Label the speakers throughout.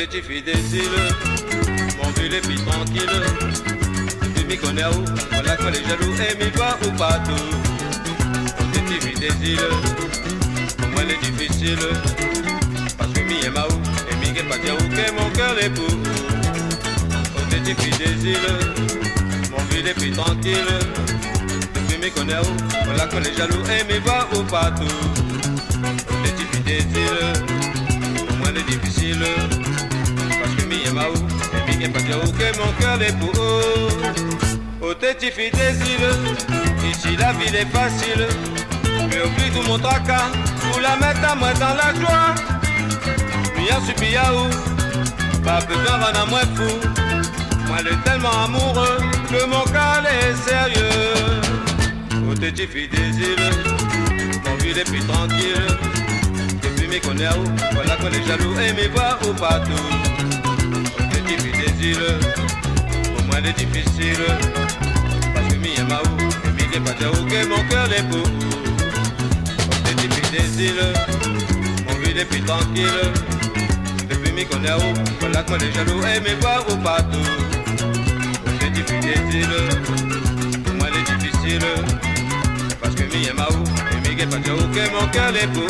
Speaker 1: petite fille des îles, mon ville est plus tranquille. Tu m'y connais où, voilà que les jaloux et m'y voient ou partout. Petite fille des îles, pour moi elle est difficile, parce que m'y aime à où, et m'y qu'est pas dire où que mon cœur est pour. Petite fille des îles, mon ville est plus tranquille. Tu m'y connais où, voilà que les jaloux et m'y voient ou partout. Petite fille des îles, pour moi elle est difficile, parce que m'y aime à où, et m'y qu'est pas dire où que mon cœur est pour. Oh petite fille des îles, ici la vie est facile, mais oublie tout mon tracas, pour la mettre à moi dans la joie. Bien subi à où, pas besoin d'en avoir moins fou. Moi elle est tellement amoureux que mon cœur est sérieux. Oh petite fille des îles, mon ville est plus tranquille. Depuis m'y connais où, voilà que les jaloux et m'y voient ou partout. Oh petite fille des îles, pour moi elle est difficile, parce que m'y aime à où, et m'y qu'est pas dire où que mon cœur est pour. Oh petite fille des îles, mon ville est plus tranquille. Depuis m'y connais où, voilà que les jaloux et m'y voient ou partout. Oh petite fille des îles, pour moi elle est difficile, parce que m'y aime à où, et m'y qu'est pas dire où que mon cœur est pour.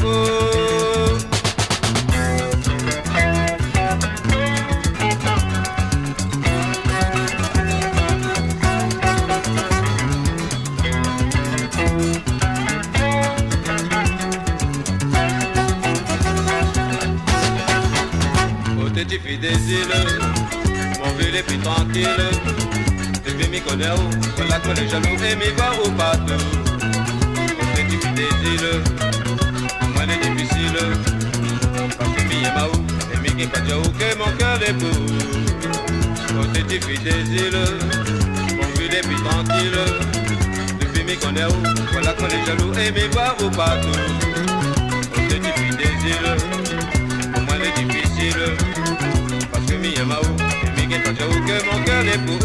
Speaker 1: Petite fille des îles, mon ville est plus tranquille. Depuis m'y connais où, voilà que les jaloux et m'y voient ou partout. Petite fille des îles, pour moi elle est difficile, parce que m'y aime à où, et m'y qu'est pas dire où que mon cœur est pour. Petite fille des îles, mon ville est plus tranquille. Depuis m'y connais où, voilà que les jaloux et m'y voient ou partout. Petite fille des îles, pour moi elle est difficile, parce que m'y aime à où, et m'y qu'est pas dire où que mon cœur est pour.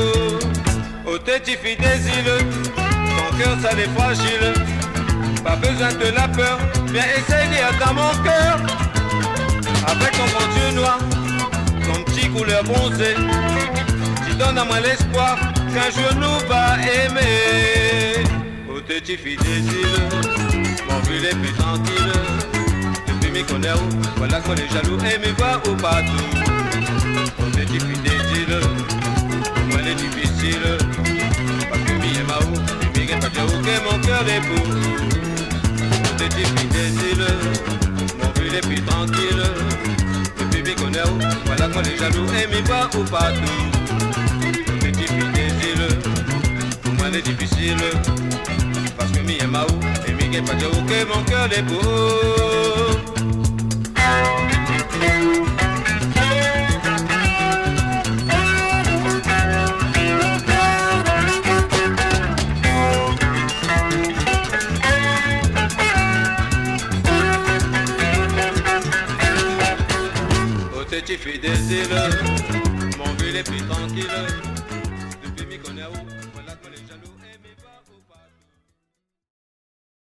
Speaker 1: Oh petite fille des îles, ton cœur ça l'est fragile, pas besoin de la peur, viens essayer dans mon cœur. Avec ton grand yeux noir, ton petit couleur bronzée, tu donnes à moi l'espoir qu'un jour nous va aimer. Oh petite fille des îles, mon ville est plus tranquille. Depuis m'y connais où, voilà que les jaloux et m'y voient ou partout. Oh petite fille des îles, pour moi elle est difficile, parce que m'y aime à où, et m'y qu'est pas dire où que mon cœur est pour. Oh petite fille des îles, mon ville est plus tranquille. Depuis m'y connais où, voilà que les jaloux et m'y voient ou partout. Oh petite fille des îles, pour moi elle est difficile, parce que m'y aime à où, et m'y qu'est pas dire où que mon cœur est pour. Petite fille des îles, mon ville est plus tranquille.